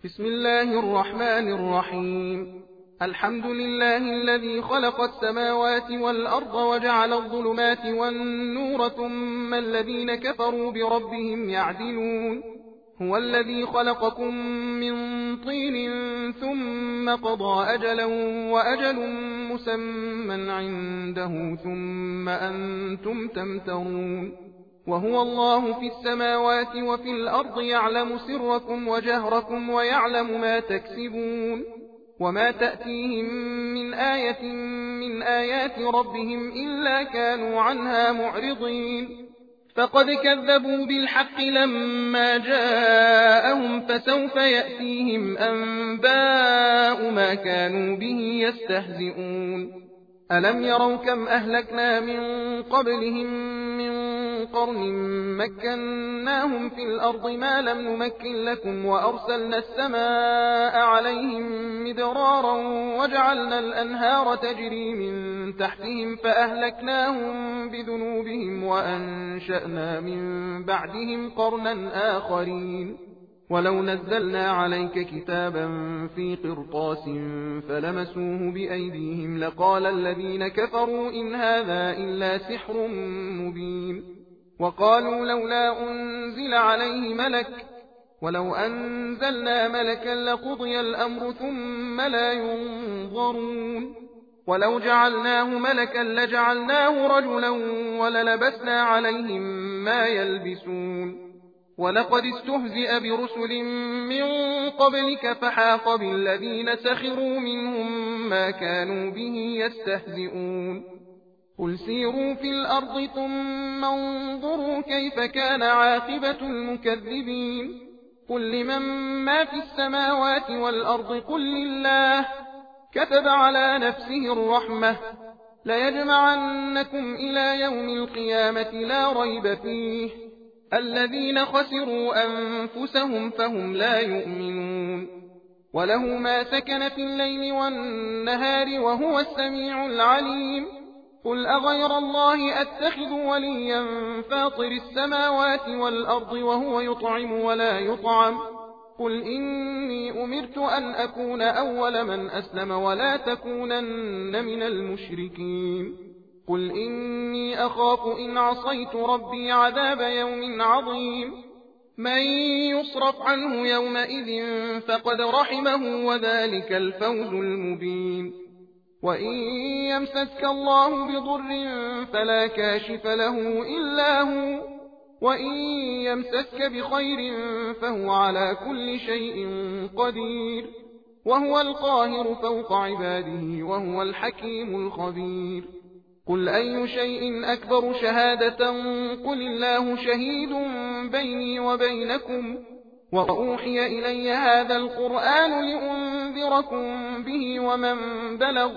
بسم الله الرحمن الرحيم. الحمد لله الذي خلق السماوات والأرض وجعل الظلمات والنور ثم الذين كفروا بربهم يعدلون. هو الذي خلقكم من طين ثم قضى أجلا وأجل مسمى عنده ثم أنتم تمترون. وهو الله في السماوات وفي الأرض يعلم سركم وجهركم ويعلم ما تكسبون. وما تأتيهم من آية من آيات ربهم إلا كانوا عنها معرضين. فقد كذبوا بالحق لما جاءهم فسوف يأتيهم أنباء ما كانوا به يستهزئون. ألم يروا كم أهلكنا من قبلهم من قرن مكناهم في الأرض ما لم نمكن لكم وأرسلنا السماء عليهم مدرارا وجعلنا الأنهار تجري من تحتهم فأهلكناهم بذنوبهم وأنشأنا من بعدهم قرنا آخرين. ولو نزلنا عليك كتابا في قرطاس فلمسوه بأيديهم لقال الذين كفروا إن هذا إلا سحر مبين. وقالوا لولا أنزل عليه ملك ولو أنزلنا ملكا لقضي الأمر ثم لا ينظرون. ولو جعلناه ملكا لجعلناه رجلا وللبسنا عليهم ما يلبسون. ولقد استهزئ برسل من قبلك فحاق بالذين سخروا منهم ما كانوا به يستهزئون. قل سيروا في الأرض ثم انظروا كيف كان عاقبة المكذبين. قل لمن ما في السماوات والأرض قل لله كتب على نفسه الرحمة ليجمعنكم إلى يوم القيامة لا ريب فيه الذين خسروا أنفسهم فهم لا يؤمنون. وله ما سكن في الليل والنهار وهو السميع العليم. قل أغير الله أتخذ وليا فاطر السماوات والأرض وهو يطعم ولا يطعم. قل إني أمرت أن أكون أول من أسلم ولا تكونن من المشركين. قل إني أخاف إن عصيت ربي عذاب يوم عظيم. من يصرف عنه يومئذ فقد رحمه وذلك الفوز المبين. وإن يمسسك الله بضر فلا كاشف له إلا هو وإن يمسسك بخير فهو على كل شيء قدير وهو القاهر فوق عباده وهو الحكيم الخبير. قل أي شيء أكبر شهادة قل الله شهيد بيني وبينكم وأوحي إلي هذا القرآن لأنذركم به ومن بلغ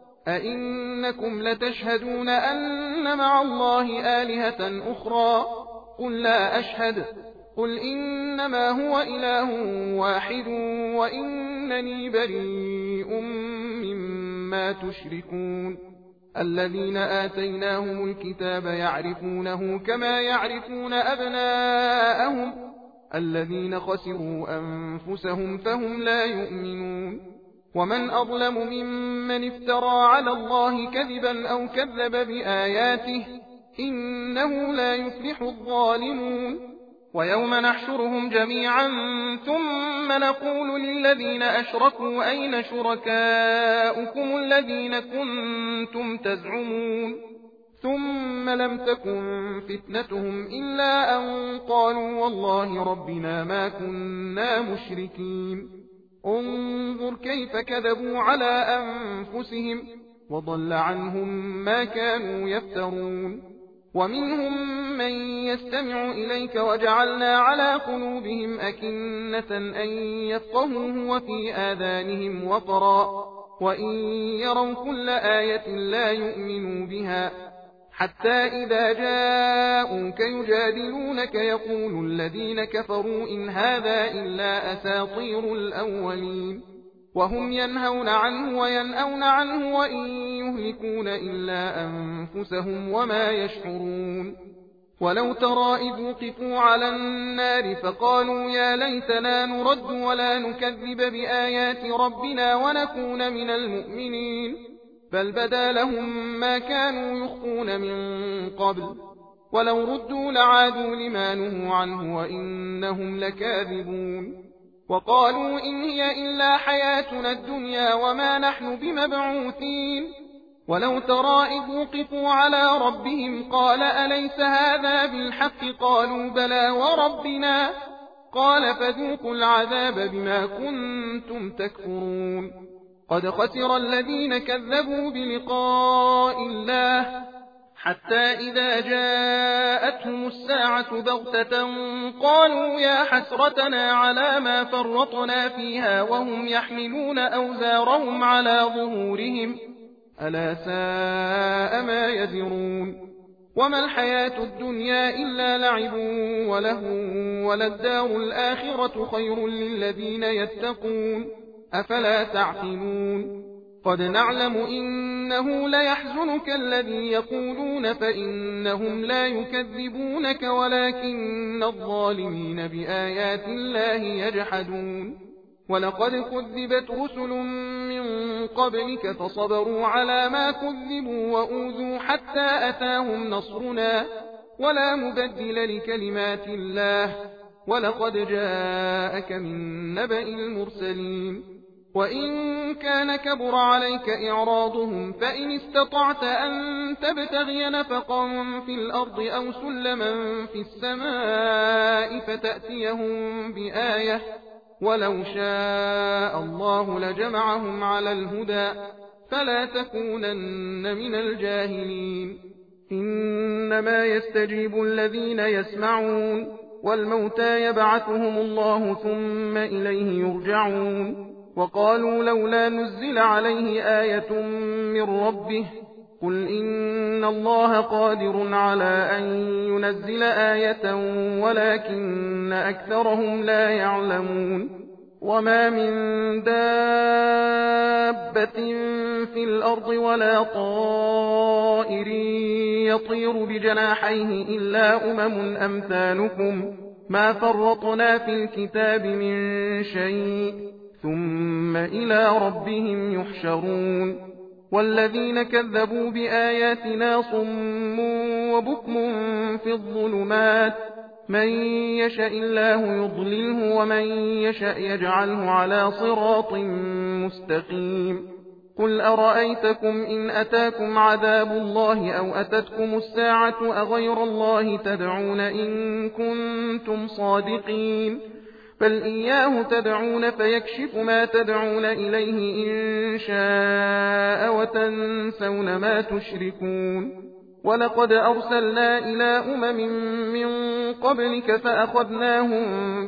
أئنكم لتشهدون أن مع الله آلهة أخرى قل لا أشهد. قل إنما هو إله واحد وإنني بريء مما تشركون. الذين آتيناهم الكتاب يعرفونه كما يعرفون أبناءهم الذين خسروا أنفسهم فهم لا يؤمنون. ومن أظلم ممن افترى على الله كذبا أو كذب بآياته إنه لا يفلح الظالمون. ويوم نحشرهم جميعا ثم نقول للذين أشركوا أين شركاؤكم الذين كنتم تزعمون ثم لم تكن فتنتهم إلا أن قالوا والله ربنا ما كنا مشركين. انظر كيف كذبوا على أنفسهم وضل عنهم ما كانوا يفترون. ومنهم من يستمع إليك وجعلنا على قلوبهم أكنة أن يفقهوه وفي آذانهم وقرا وإن يروا كل آية لا يؤمنوا بها حتى إذا جاءوك يجادلونك يقول الذين كفروا إن هذا إلا أساطير الأولين. وهم ينهون عنه وينأون عنه وإن يهلكون إلا أنفسهم وما يشعرون. ولو ترى إذ وقفوا على النار فقالوا يا ليتنا نرد ولا نكذب بآيات ربنا ونكون من المؤمنين بل بدا لهم ما كانوا يخفون من قبل ولو ردوا لعادوا لما نهوا عنه وإنهم لكاذبون وقالوا إن هي إلا حياتنا الدنيا وما نحن بمبعوثين ولو ترى إذ وقفوا على ربهم قال أليس هذا بالحق قالوا بلى وربنا قال فذوقوا العذاب بما كنتم تكفرون قد خسر الذين كذبوا بلقاء الله حتى إذا جاءتهم الساعة بغتة قالوا يا حسرتنا على ما فرطنا فيها وهم يحملون أوزارهم على ظهورهم ألا ساء ما يزرون وما الحياة الدنيا إلا لعب وله وللدار الآخرة خير للذين يتقون أفلا تعقلون قد نعلم إنه ليحزنك الذي يقولون فإنهم لا يكذبونك ولكن الظالمين بآيات الله يجحدون ولقد كذبت رسل من قبلك فصبروا على ما كذبوا وأوذوا حتى أتاهم نصرنا ولا مبدل لكلمات الله ولقد جاءك من نبأ المرسلين وإن كان كبر عليك إعراضهم فإن استطعت أن تبتغي نفقا في الأرض أو سلما في السماء فتأتيهم بآية ولو شاء الله لجمعهم على الهدى فلا تكونن من الجاهلين إنما يستجيب الذين يسمعون والموتى يبعثهم الله ثم إليه يرجعون وقالوا لولا نزل عليه آية من ربه قل إن الله قادر على أن ينزل آية ولكن أكثرهم لا يعلمون وما من دابة في الأرض ولا طائر يطير بجناحيه إلا أمثالكم ما فرطنا في الكتاب من شيء ثم إلى ربهم يحشرون والذين كذبوا بآياتنا صم وبكم في الظلمات من يشاء الله يضلله ومن يشاء يجعله على صراط مستقيم قل أرأيتكم إن أتاكم عذاب الله أو أتتكم الساعة أغير الله تدعون إن كنتم صادقين بل إياه تدعون فيكشف ما تدعون إليه إن شاء وتنسون ما تشركون ولقد أرسلنا إلى من قبلك فأخذناهم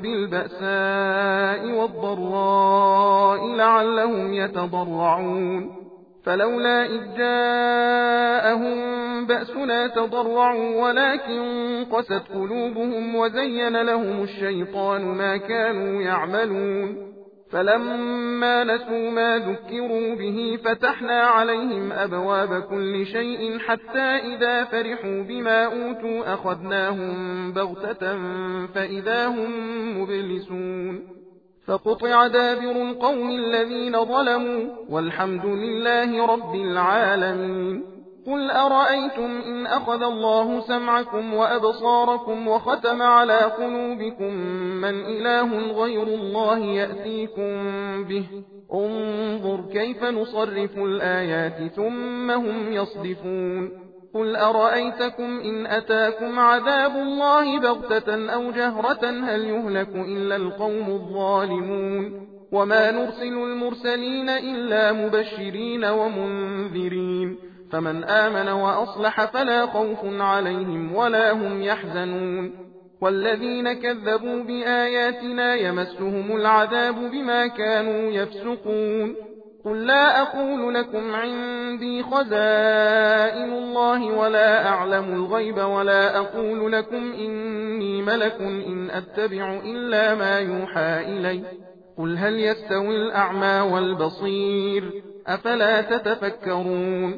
بالبأساء والضراء لعلهم يتضرعون فلولا إذ جاءهم بأسنا تضرعوا ولكن قست قلوبهم وزين لهم الشيطان ما كانوا يعملون فلما نسوا ما ذكروا به فتحنا عليهم أبواب كل شيء حتى إذا فرحوا بما أوتوا أخذناهم بغتة فإذا هم مبلسون فقطع دابر القوم الذين ظلموا والحمد لله رب العالمين قل أرأيتم إن أخذ الله سمعكم وأبصاركم وختم على قلوبكم من إله غير الله يأتيكم به انظر كيف نصرف الآيات ثم هم يصدفون قل أرأيتكم إن أتاكم عذاب الله بغتة أو جهرة هل يهلك إلا القوم الظالمون وما نرسل المرسلين إلا مبشرين ومنذرين فمن آمن وأصلح فلا خوف عليهم ولا هم يحزنون والذين كذبوا بآياتنا يمسهم العذاب بما كانوا يفسقون قل لا أقول لكم عندي خزائن الله ولا أعلم الغيب ولا أقول لكم إني ملك إن أتبع إلا ما يوحى إلي قل هل يستوي الأعمى والبصير أفلا تتفكرون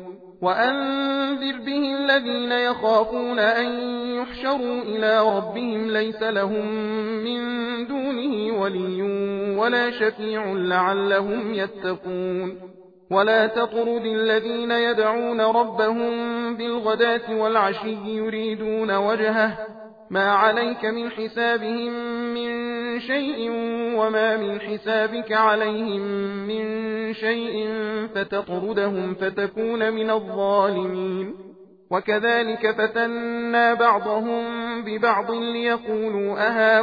وأنذر به الذين يخافون أن يحشروا إلى ربهم ليس لهم من دونه ولي ولا شفيع لعلهم يتقون ولا تطرد الذين يدعون ربهم بالغداة والعشي يريدون وجهه ما عليك من حسابهم من شيء وما من حسابك عليهم من شيء فتطردهم فتكون من الظالمين وكذلك فتنا بعضهم ببعض ليقولوا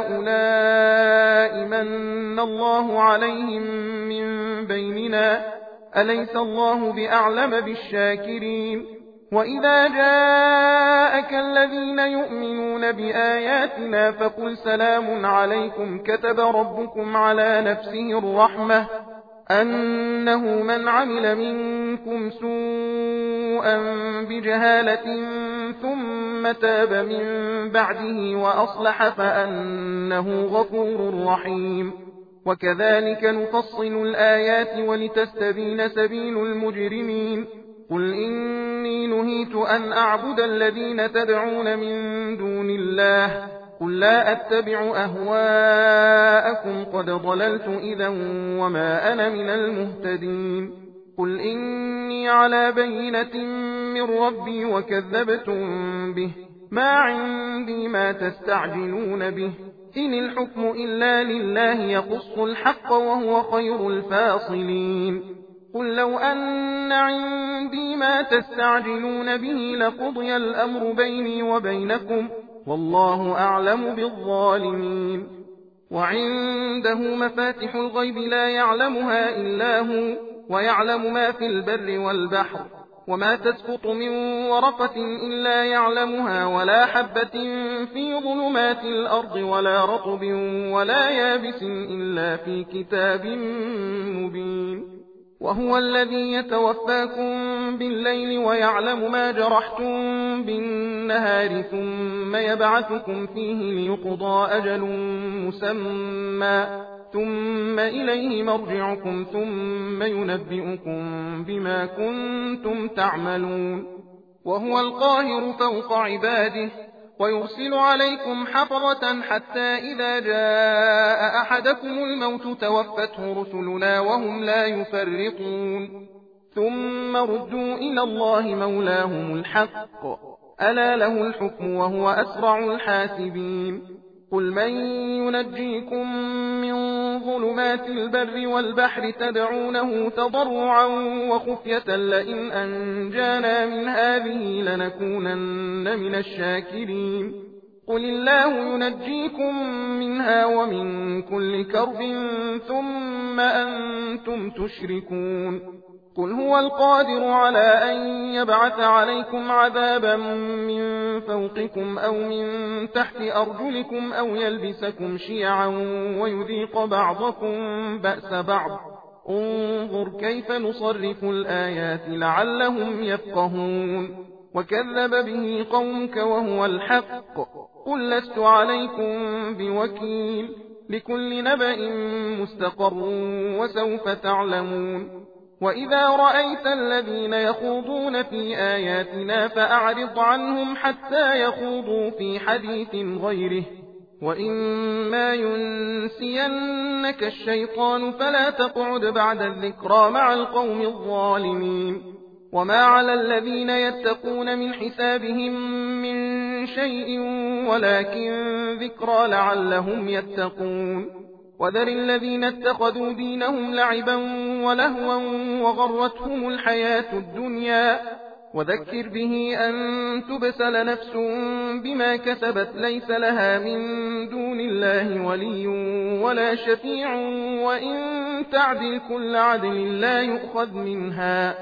أهؤلاء من الله عليهم من بيننا أليس الله بأعلم بالشاكرين وإذا جاءك الذين يؤمنون بآياتنا فقل سلام عليكم كتب ربكم على نفسه الرحمة أنه من عمل منكم سوءا بجهالة ثم تاب من بعده وأصلح فأنه غفور رحيم وكذلك نفصل الآيات ولتستبين سبيل المجرمين قل إني نهيت أن أعبد الذين تدعون من دون الله قل لا أتبع أهواءكم قد ضللت إذا وما أنا من المهتدين قل إني على بينة من ربي وكذبتم به ما عندي ما تستعجلون به إن الحكم إلا لله يقص الحق وهو خير الفاصلين قل لو أن عندي ما تستعجلون به لقضي الأمر بيني وبينكم والله أعلم بالظالمين وعنده مفاتح الغيب لا يعلمها إلا هو ويعلم ما في البر والبحر وما تسقط من ورقة إلا يعلمها ولا حبة في ظلمات الأرض ولا رطب ولا يابس إلا في كتاب مبين وهو الذي يتوفاكم بالليل ويعلم ما جرحتم بالنهار ثم يبعثكم فيه ليقضى أجل مسمى ثم إليه مرجعكم ثم ينبئكم بما كنتم تعملون وهو القاهر فوق عباده ويرسل عليكم حفظة حتى إذا جاء أحدكم الموت توفته رسلنا وهم لا يفرطون ثم ردوا إلى الله مولاهم الحق ألا له الحكم وهو أسرع الحاسبين قل من ينجيكم من ظلمات البر والبحر تدعونه تضرعا وخفية لئن أنجانا من هذه لنكونن من الشاكرين قل الله ينجيكم منها ومن كل كرب ثم أنتم تشركون قل هو القادر على أن يبعث عليكم عذابا من فوقكم أو من تحت أرجلكم أو يلبسكم شيعا ويذيق بعضكم بأس بعض انظر كيف نصرف الآيات لعلهم يفقهون وكذب به قومك وهو الحق قل لست عليكم بوكيل لكل نبأ مستقر وسوف تعلمون وإذا رأيت الذين يخوضون في آياتنا فأعرض عنهم حتى يخوضوا في حديث غيره وإما ينسينك الشيطان فلا تقعد بعد الذكرى مع القوم الظالمين وما على الذين يتقون من حسابهم من شيء ولكن ذكرى لعلهم يتقون وذر الذين اتخذوا دينهم لعبا ولهوا وغرتهم الحياة الدنيا وذكر به أن تبسل نفس بما كسبت ليس لها من دون الله ولي ولا شفيع وإن تعدل كل عدل لا يؤخذ منها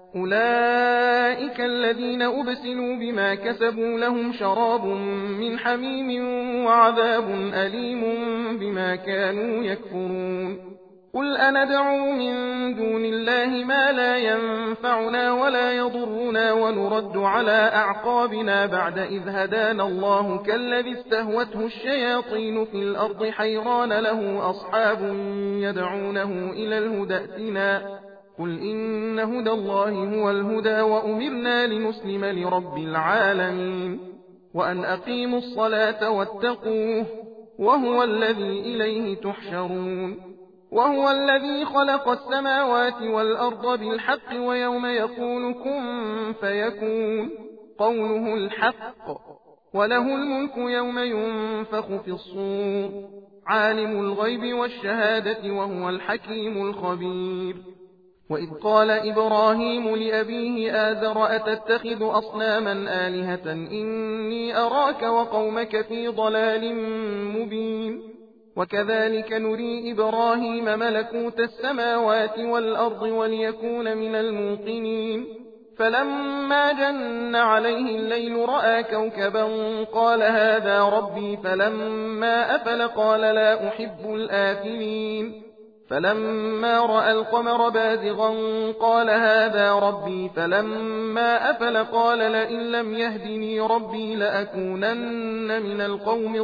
أولئك الذين أبسلوا بما كسبوا لهم شراب من حميم وعذاب أليم بما كانوا يكفرون قل أندعو من دون الله ما لا ينفعنا ولا يضرنا ونرد على أعقابنا بعد إذ هدانا الله كالذي استهوته الشياطين في الأرض حيران له أصحاب يدعونه إلى الهدى ائتنا قل إن هدى الله هو الهدى وأمرنا لنسلم لرب العالمين وأن أقيموا الصلاة واتقوه وهو الذي إليه تحشرون وهو الذي خلق السماوات والأرض بالحق ويوم يقول كن فيكون قوله الحق وله الملك يوم ينفخ في الصور عالم الغيب والشهادة وهو الحكيم الخبير وإذ قال إبراهيم لأبيه آزر أتتخذ أصناما آلهة إني أراك وقومك في ضلال مبين وكذلك نري إبراهيم ملكوت السماوات والأرض وليكون من الموقنين فلما جن عليه الليل رأى كوكبا قال هذا ربي فلما أفل قال لا أحب الآفلين فلما رأى القمر بازغا قال هذا ربي فلما أفل قال لئن لم يهدني ربي لأكونن من القوم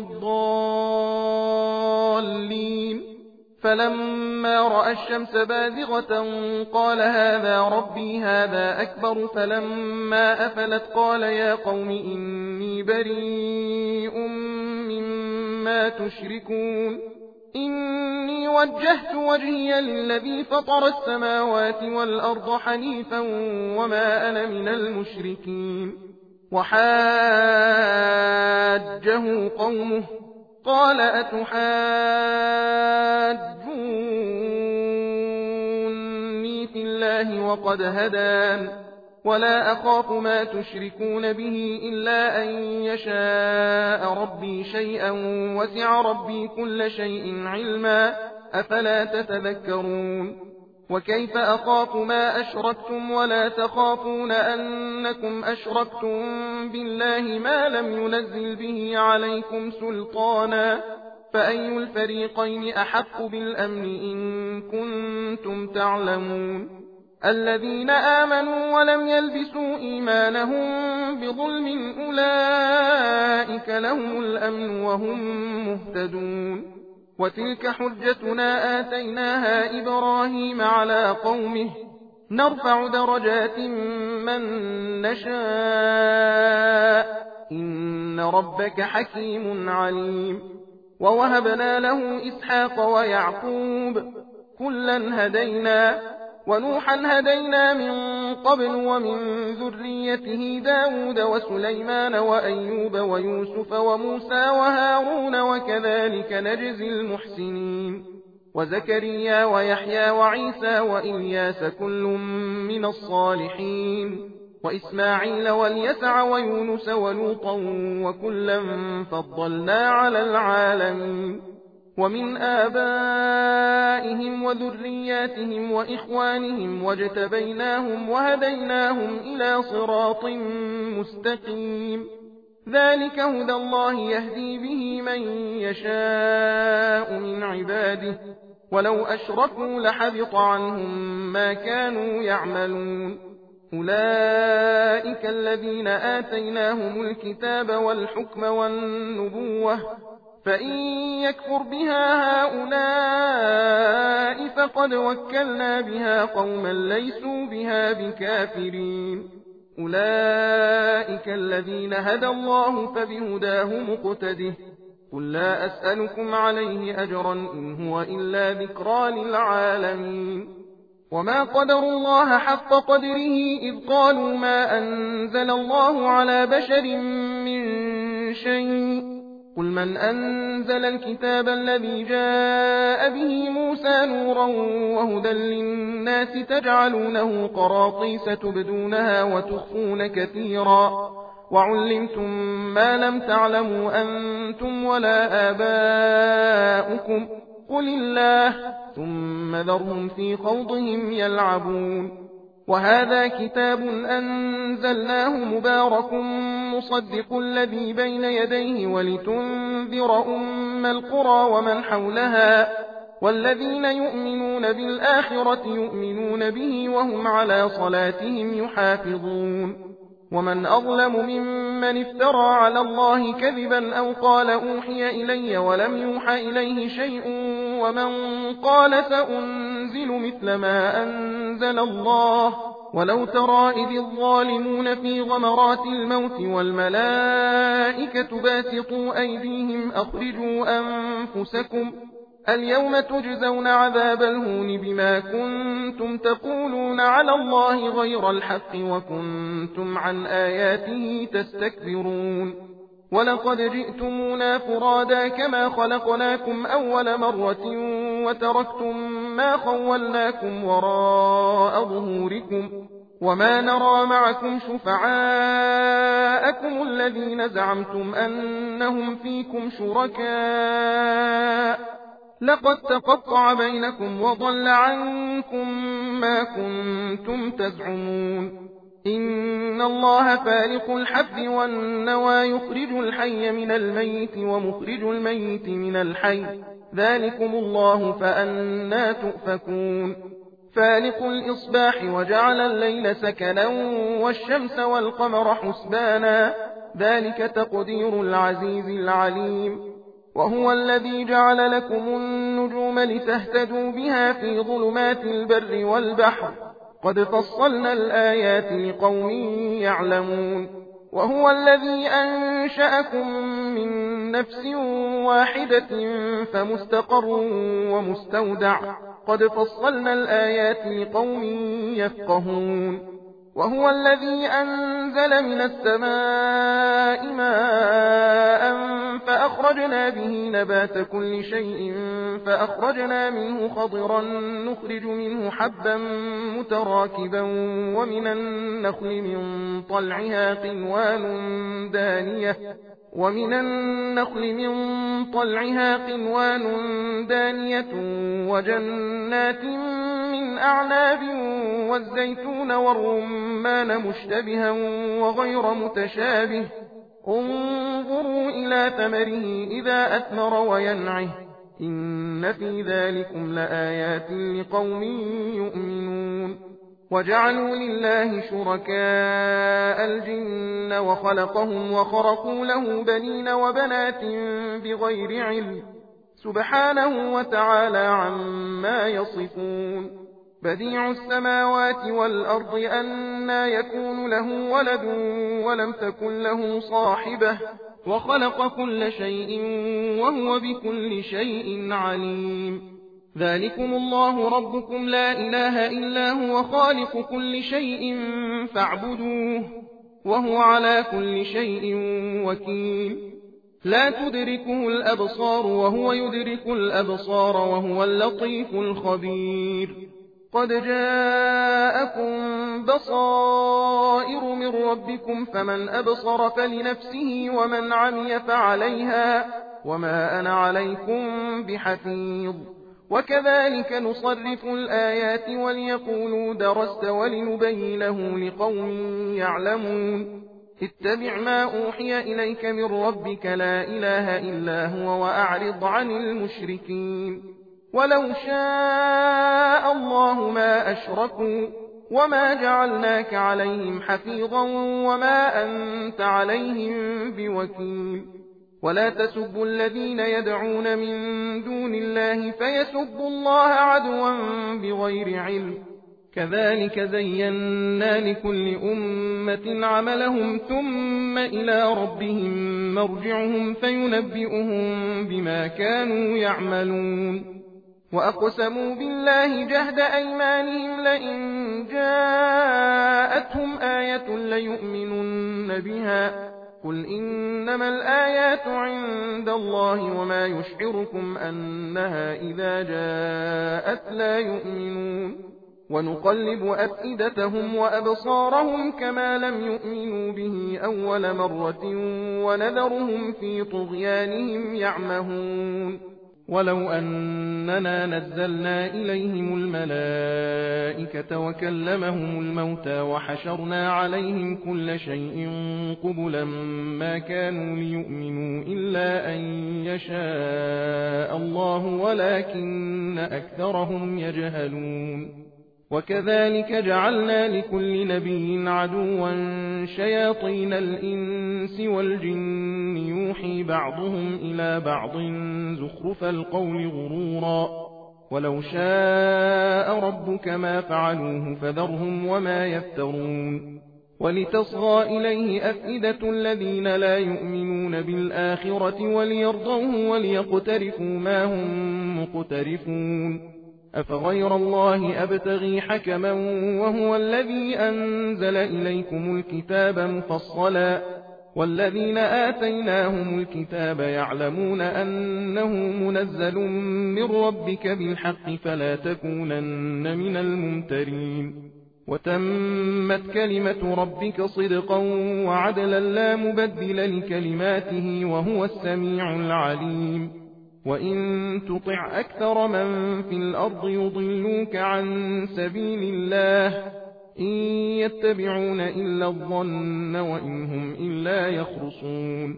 الضالين فلما رأى الشمس بازغة قال هذا ربي هذا أكبر فلما أفلت قال يا قوم إني بريء مما تشركون إني وجهت وجهي للذي فطر السماوات والأرض حنيفا وما أنا من المشركين وحاجه قومه قال أتحاجوني في الله وقد هدان ولا أخاف ما تشركون به إلا أن يشاء ربي شيئا وسع ربي كل شيء علما أفلا تتذكرون وكيف أخاف ما أشركتم ولا تخافون أنكم أشركتم بالله ما لم ينزل به عليكم سلطانا فأي الفريقين أحق بالأمن إن كنتم تعلمون الذين آمنوا ولم يلبسوا إيمانهم بظلم أولئك لهم الأمن وهم مهتدون وتلك حجتنا آتيناها إبراهيم على قومه نرفع درجات من نشاء إن ربك حكيم عليم ووهبنا له إسحاق ويعقوب كلا هدينا ونوحا هدينا من قبل ومن ذريته داود وسليمان وأيوب ويوسف وموسى وهارون وكذلك نجزي المحسنين وزكريا ويحيى وعيسى وإلياس كل من الصالحين وإسماعيل واليسع ويونس ولوطا وكلا فضلنا على العالمين ومن آبائهم وذرياتهم وإخوانهم واجتبيناهم وهديناهم إلى صراط مستقيم ذلك هدى الله يهدي به من يشاء من عباده ولو أشركوا لحبط عنهم ما كانوا يعملون أولئك الذين آتيناهم الكتاب والحكم والنبوة فإن يكفر بها هؤلاء فقد وكلنا بها قوما ليسوا بها بكافرين أولئك الذين هدى الله فبهداه مقتده قل لا أسألكم عليه أجرا إن هو إلا ذكرى للعالمين وما قدروا الله حق قدره إذ قالوا ما أنزل الله على بشر من شيء قل من أنزل الكتاب الذي جاء به موسى نورا وهدى للناس تجعلونه قراطيس تبدونها وتخفون كثيرا وعلمتم ما لم تعلموا أنتم ولا آباؤكم قل الله ثم ذرهم في خوضهم يلعبون وهذا كتاب أنزلناه مبارك مصدق الذي بين يديه ولتنذر أم القرى ومن حولها والذين يؤمنون بالآخرة يؤمنون به وهم على صلاتهم يحافظون ومن أظلم ممن افترى على الله كذبا أو قال أوحي إلي ولم يوحى إليه شيء ومن قال سأنزل مثل ما أنزل الله ولو ترى إذ الظالمون في غمرات الموت والملائكة باسطوا أيديهم أخرجوا أنفسكم اليوم تجزون عذاب الهون بما كنتم تقولون على الله غير الحق وكنتم عن آياته تستكبرون ولقد جئتمونا فرادا كما خلقناكم أول مرة وتركتم ما خولناكم وراء ظهوركم وما نرى معكم شفعاءكم الذين زعمتم أنهم فيكم شركاء لقد تقطع بينكم وضل عنكم ما كنتم تزعمون إن الله فالق الحب والنوى يخرج الحي من الميت ومخرج الميت من الحي ذلكم الله فأنى تؤفكون فالق الإصباح وجعل الليل سكنا والشمس والقمر حسبانا ذلك تقدير العزيز العليم وهو الذي جعل لكم النجوم لتهتدوا بها في ظلمات البر والبحر قد فصلنا الآيات لقوم يعلمون وهو الذي أنشأكم من نفس واحدة فمستقر ومستودع قد فصلنا الآيات لقوم يفقهون وهو الذي أنزل من السماء ماء فأخرجنا به نبات كل شيء فأخرجنا منه خضرا نخرج منه حبا متراكبا ومن النخل من طلعها قنوان دانية وجنات من أعناب والزيتون والرمان مشتبها وغير متشابه انظروا إلى ثمره إذا أثمر وينعه إن في ذلكم لآيات لقوم يؤمنون وجعلوا لله شركاء الجن وخلقهم وخرقوا له بنين وبنات بغير علم سبحانه وتعالى عما يصفون بديع السماوات والأرض أنى يكون له ولد ولم تكن له صاحبة وخلق كل شيء وهو بكل شيء عليم ذلكم الله ربكم لا إله إلا هو خالق كل شيء فاعبدوه وهو على كل شيء وكيل لا تدركه الأبصار وهو يدرك الأبصار وهو اللطيف الخبير قد جاءكم بصائر من ربكم فمن أبصر فلنفسه ومن عمي فعليها وما أنا عليكم بحفيظ وكذلك نصرف الآيات وليقولوا درست ولنبينه لقوم يعلمون اتبع ما أوحي إليك من ربك لا إله إلا هو وأعرض عن المشركين ولو شاء الله ما أشركوا وما جعلناك عليهم حفيظا وما أنت عليهم بوكيل ولا تسبوا الذين يدعون من دون الله فيسبوا الله عدوا بغير علم كذلك زينا لكل أمة عملهم ثم إلى ربهم مرجعهم فينبئهم بما كانوا يعملون وأقسموا بالله جهد أيمانهم لئن جاءتهم آية ليؤمنن بها قل إنما الآيات عند الله وما يشعركم أنها إذا جاءت لا يؤمنون ونقلب أفئدتهم وأبصارهم كما لم يؤمنوا به أول مرة ونذرهم في طغيانهم يعمهون ولو أننا نزلنا إليهم الملائكة وكلمهم الموتى وحشرنا عليهم كل شيء قبلا ما كانوا ليؤمنوا إلا أن يشاء الله ولكن أكثرهم يجهلون وكذلك جعلنا لكل نبي عدوا شياطين الإنس والجن يوحي بعضهم إلى بعض زخرف القول غرورا ولو شاء ربك ما فعلوه فذرهم وما يفترون ولتصغى إليه أفئدة الذين لا يؤمنون بالآخرة وليرضوه وليقترفوا ما هم مقترفون أفغير الله أبتغي حكما وهو الذي أنزل إليكم الكتاب مفصلا والذين آتيناهم الكتاب يعلمون أنه منزل من ربك بالحق فلا تكونن من الممترين وتمت كلمة ربك صدقا وعدلا لا مبدل لكلماته وهو السميع العليم وإن تطع أكثر من في الأرض يضلوك عن سبيل الله إن يتبعون إلا الظن وإن هم إلا يخرصون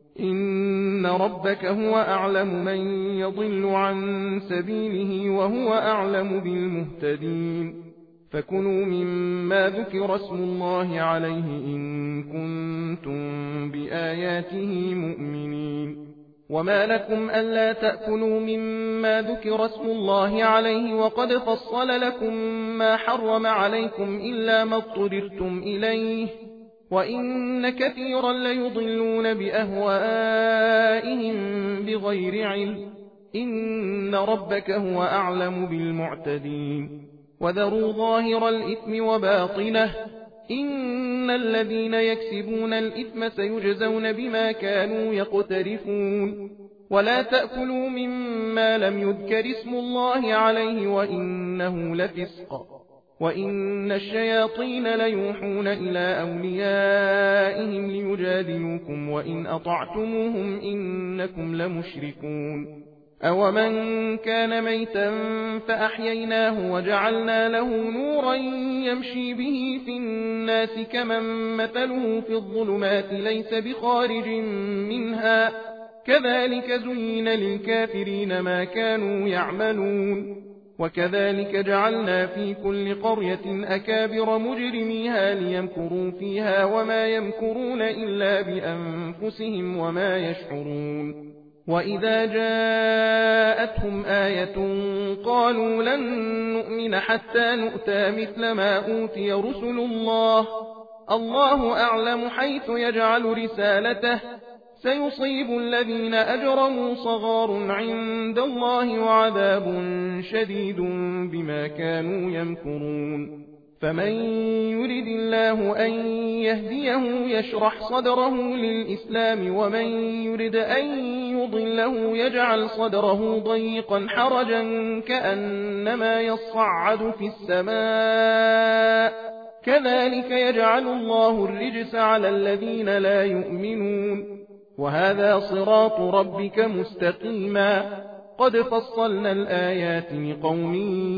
إن ربك هو أعلم من يضل عن سبيله وهو أعلم بالمهتدين فكلوا مما ذكر اسم الله عليه إن كنتم بآياته مؤمنين وما لكم ألا تأكلوا مما ذكر اسم الله عليه وقد فصل لكم ما حرم عليكم إلا ما اضطررتم إليه وإن كثيرا ليضلون بأهوائهم بغير علم إن ربك هو أعلم بالمعتدين وذروا ظاهر الإثم وباطنه إن الذين يكسبون الإثم سيجزون بما كانوا يقترفون ولا تأكلوا مما لم يذكر اسم الله عليه وإنه لفسق وإن الشياطين ليوحون إلى أوليائهم ليجادلوكم وإن أطعتموهم إنكم لمشركون أومن كان ميتا فأحييناه وجعلنا له نورا يمشي به في الناس كمن مثله في الظلمات ليس بخارج منها كذلك زين للكافرين ما كانوا يعملون وكذلك جعلنا في كل قرية أكابر مجرميها ليمكروا فيها وما يمكرون إلا بأنفسهم وما يشعرون وإذا جاءتهم آية قالوا لن نؤمن حتى نؤتى مثل ما أوتي رسل الله أعلم حيث يجعل رسالته سيصيب الذين أجرموا صغار عند الله وعذاب شديد بما كانوا يمكرون فمن يرد الله أن يهديه يشرح صدره للإسلام ومن يرد أن يضله يجعل صدره ضيقا حرجا كأنما يصعد في السماء كذلك يجعل الله الرجس على الذين لا يؤمنون وهذا صراط ربك مستقيما قد فصلنا الآيات لقوم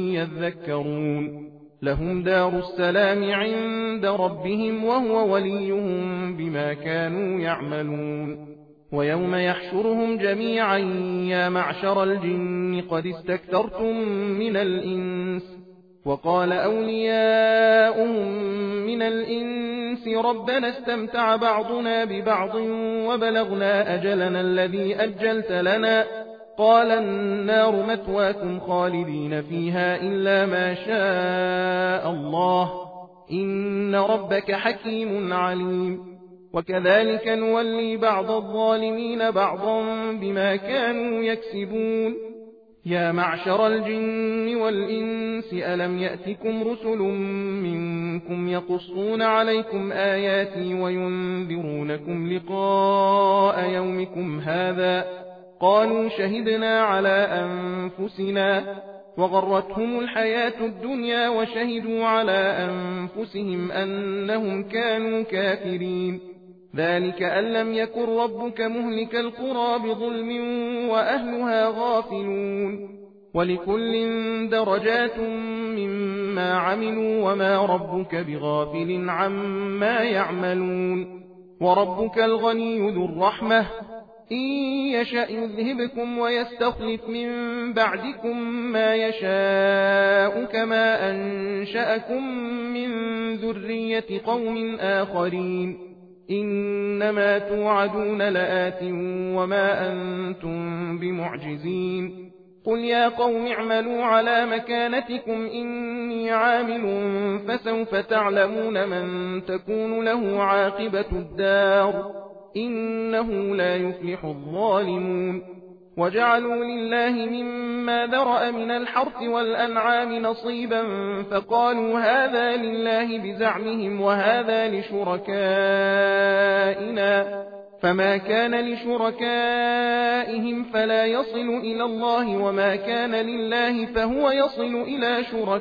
يذكرون لهم دار السلام عند ربهم وهو وليهم بما كانوا يعملون ويوم يحشرهم جميعا يا معشر الجن قد استكثرتم من الإنس وقال أولياؤهم من الإنس ربنا استمتع بعضنا ببعض وبلغنا أجلنا الذي أجلت لنا قال النار مثواكم خالدين فيها إلا ما شاء الله إن ربك حكيم عليم وكذلك نولي بعض الظالمين بعضا بما كانوا يكسبون يا معشر الجن والإنس ألم يأتكم رسل منكم يقصون عليكم آياتي وينذرونكم لقاء يومكم هذا قالوا شهدنا على أنفسنا وغرتهم الحياة الدنيا وشهدوا على أنفسهم أنهم كانوا كافرين ذلك أن لم يكن ربك مهلك القرى بظلم وأهلها غافلون ولكل درجات مما عملوا وما ربك بغافل عما يعملون وربك الغني ذو الرحمة إن يشأ يذهبكم ويستخلف من بعدكم ما يشاء كما أنشأكم من ذرية قوم آخرين إنما توعدون لآت وما أنتم بمعجزين قل يا قوم اعملوا على مكانتكم إني عامل فسوف تعلمون من تكون له عاقبة الدار إنه لا يفلح الظالمون وجعلوا لله مما ذرأ من الحرث والأنعام نصيبا فقالوا هذا لله بزعمهم وهذا لشركائنا فما كان لشركائهم فلا يصل إلى الله وما كان لله فهو يصل إلى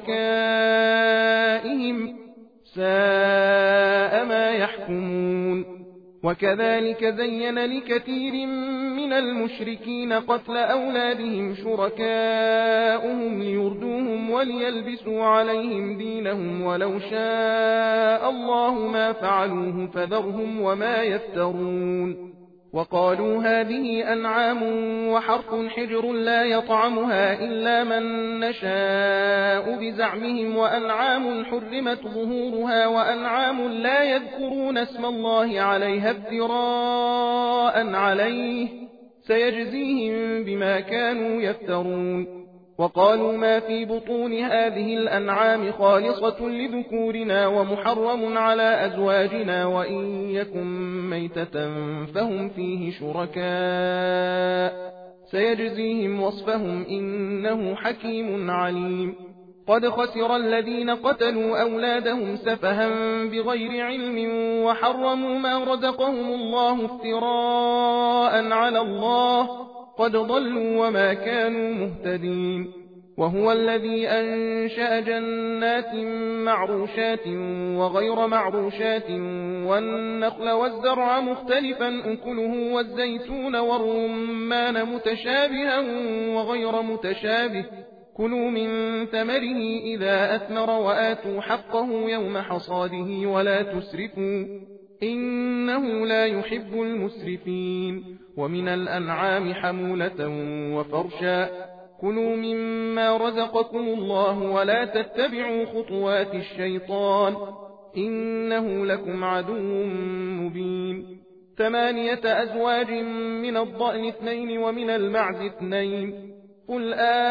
شركائهم ساء ما يحكمون وكذلك زين لكثير من المشركين قتل أولادهم شركاؤهم ليردوهم وليلبسوا عليهم دينهم ولو شاء الله ما فعلوه فذرهم وما يفترون وقالوا هذه أنعام وحرث حجر لا يطعمها إلا من نشاء بزعمهم وأنعام حرمت ظهورها وأنعام لا يذكرون اسم الله عليها افتراء عليه سيجزيهم بما كانوا يفترون وقالوا ما في بطون هذه الأنعام خالصة لذكورنا ومحرم على أزواجنا وإن يكن ميتة فهم فيه شركاء سيجزيهم وصفهم إنه حكيم عليم قد خسر الذين قتلوا أولادهم سفها بغير علم وحرموا ما رزقهم الله افتراء على الله قد ضلوا وما كانوا مهتدين وهو الذي أنشأ جنات معروشات وغير معروشات والنخل والزرع مختلفا أكله والزيتون والرمان متشابها وغير متشابه كلوا من ثمره إذا أثمر وآتوا حقه يوم حصاده ولا تسرفوا إنه لا يحب المسرفين ومن الأنعام حمولة وفرشا كلوا مما رزقكم الله ولا تتبعوا خطوات الشيطان إنه لكم عدو مبين 8 أزواج من الضأن 2 ومن المعز 2 قل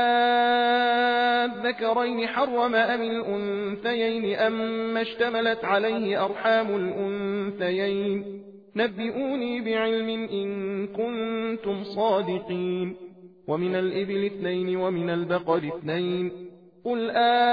آذكرين حرم أم الأنثيين أم اشتملت عليه أرحام الأنثيين نبئوني بعلم إن كنتم صادقين ومن الإبل 2 ومن البقر 2 قل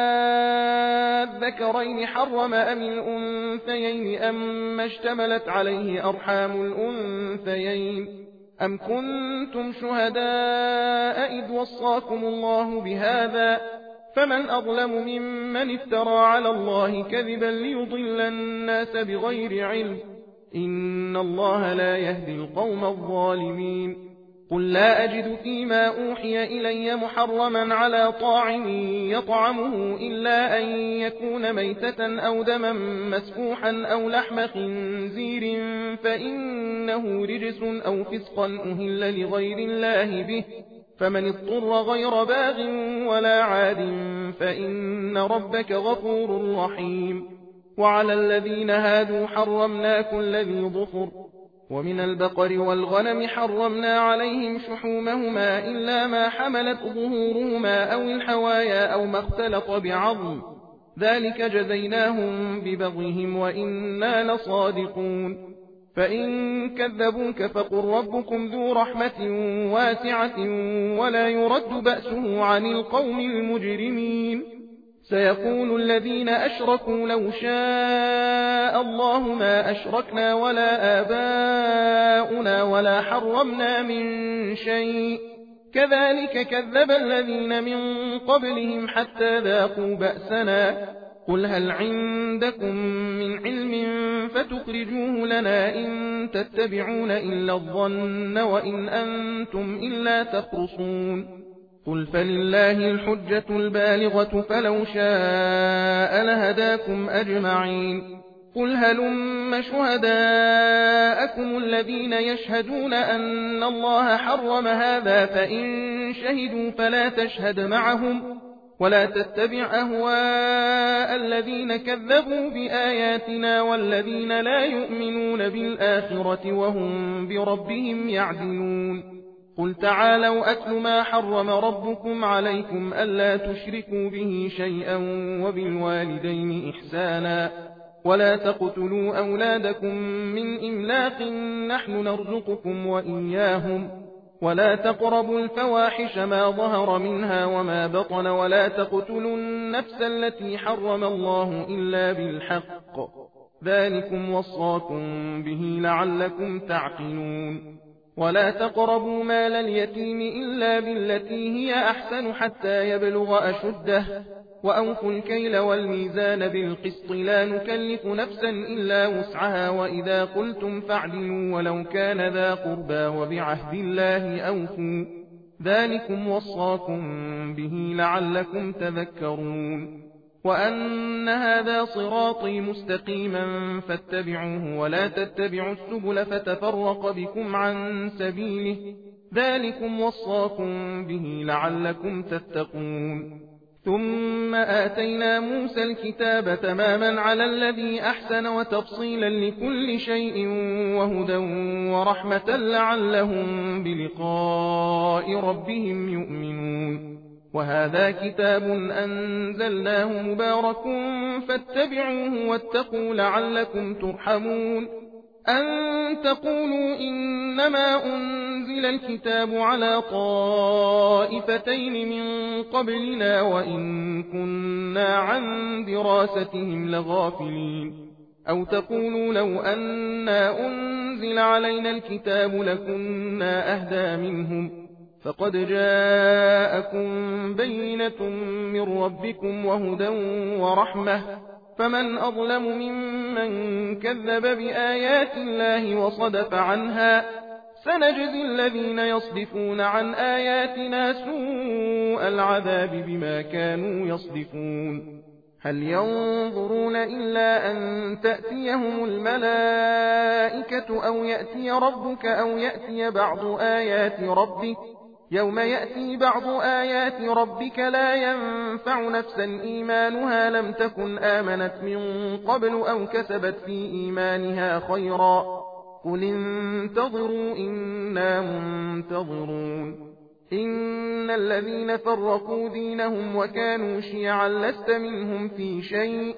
آذكرين حرم أم الأنثيين أم اشتملت عليه أرحام الأنثيين أم كنتم شهداء إذ وصاكم الله بهذا فمن أظلم ممن افترى على الله كذبا ليضل الناس بغير علم إن الله لا يهدي القوم الظالمين قل لا أجد فيما أوحي إلي محرما على طاعم يطعمه إلا أن يكون ميتة أو دما مسفوحا أو لحم خنزير فإنه رجس أو فسقا أهل لغير الله به فمن اضطر غير باغ ولا عاد فإن ربك غفور رحيم وعلى الذين هادوا حرمنا كل ذي ظفر ومن البقر والغنم حرمنا عليهم شحومهما إلا ما حملت ظهورهما أو الحوايا أو ما اختلط بعظم ذلك جزيناهم ببغيهم وإنا لصادقون فإن كذبوك فقل ربكم ذو رحمة واسعة ولا يرد بأسه عن القوم المجرمين سيقول الذين أشركوا لو شاء الله ما أشركنا ولا آباؤنا ولا حرمنا من شيء كذلك كذب الذين من قبلهم حتى ذاقوا بأسنا قل هل عندكم من علم فتخرجوه لنا إن تتبعون إلا الظن وإن أنتم إلا تخرصون قل فلله الحجة البالغة فلو شاء لهداكم أجمعين قل هلم شهداءكم الذين يشهدون أن الله حرم هذا فإن شهدوا فلا تشهد معهم ولا تتبع أهواء الذين كذبوا بآياتنا والذين لا يؤمنون بالآخرة وهم بربهم يعدلون. قل تعالوا أتل ما حرم ربكم عليكم ألا تشركوا به شيئا وبالوالدين إحسانا ولا تقتلوا أولادكم من إملاق نحن نرزقكم وإياهم ولا تقربوا الفواحش ما ظهر منها وما بطن ولا تقتلوا النفس التي حرم الله إلا بالحق ذلكم وصاكم به لعلكم تعقلون. ولا تقربوا مال اليتيم إلا بالتي هي أحسن حتى يبلغ أشده وأوفوا الكيل والميزان بالقسط لا نكلف نفسا إلا وسعها وإذا قلتم فاعدلوا ولو كان ذا قربى وبعهد الله أوفوا ذلكم وصاكم به لعلكم تذكرون. وأن هذا صراطي مستقيما فاتبعوه ولا تتبعوا السبل فتفرق بكم عن سبيله ذلكم وصاكم به لعلكم تتقون. ثم آتينا موسى الكتاب تماما على الذي أحسن وتفصيلا لكل شيء وهدى ورحمة لعلهم بلقاء ربهم يؤمنون. وهذا كتاب أنزلناه مبارك فاتبعوه واتقوا لعلكم ترحمون. أن تقولوا إنما أنزل الكتاب على طائفتين من قبلنا وإن كنا عن دراستهم لغافلين أو تقولوا لو أنا أنزل علينا الكتاب لكنا أهدى منهم فقد جاءكم بينة من ربكم وهدى ورحمة فمن أظلم ممن كذب بآيات الله وصدف عنها سنجزي الذين يصدفون عن آياتنا سوء العذاب بما كانوا يصدفون. هل ينظرون إلا أن تأتيهم الملائكة أو يأتي ربك أو يأتي بعض آيات ربك يوم يأتي بعض آيات ربك لا ينفع نفسا إيمانها لم تكن آمنت من قبل أو كسبت في إيمانها خيرا قل انتظروا إنا منتظرون. إن الذين فرقوا دينهم وكانوا شيعا لست منهم في شيء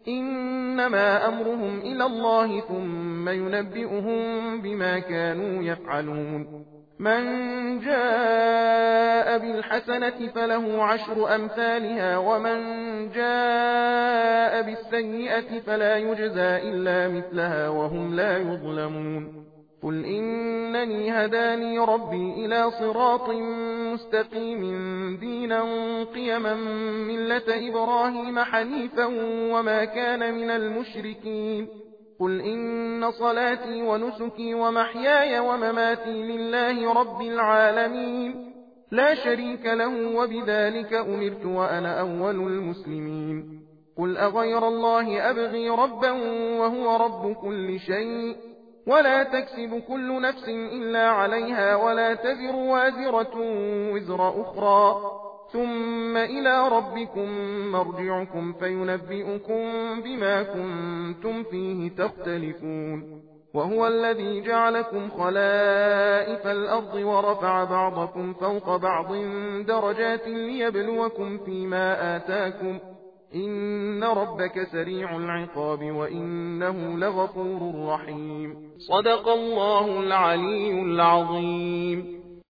إنما أمرهم إلى الله ثم ينبئهم بما كانوا يفعلون. من جاء بالحسنة فله 10 أمثالها ومن جاء بالسيئة فلا يجزى إلا مثلها وهم لا يظلمون. قل إنني هداني ربي إلى صراط مستقيم دينا قيما ملة إبراهيم حنيفا وما كان من المشركين. قل إن صلاتي ونسكي ومحياي ومماتي لله رب العالمين لا شريك له وبذلك أمرت وأنا أول المسلمين. قل أغير الله أبغي ربا وهو رب كل شيء ولا تكسب كل نفس إلا عليها ولا تزر وازرة وزر أخرى ثم إلى ربكم مرجعكم فينبئكم بما كنتم فيه تختلفون. وهو الذي جعلكم خلائف الأرض ورفع بعضكم فوق بعض درجات ليبلوكم فيما آتاكم إن ربك سريع العقاب وإنه لغفور رحيم. صدق الله العلي العظيم.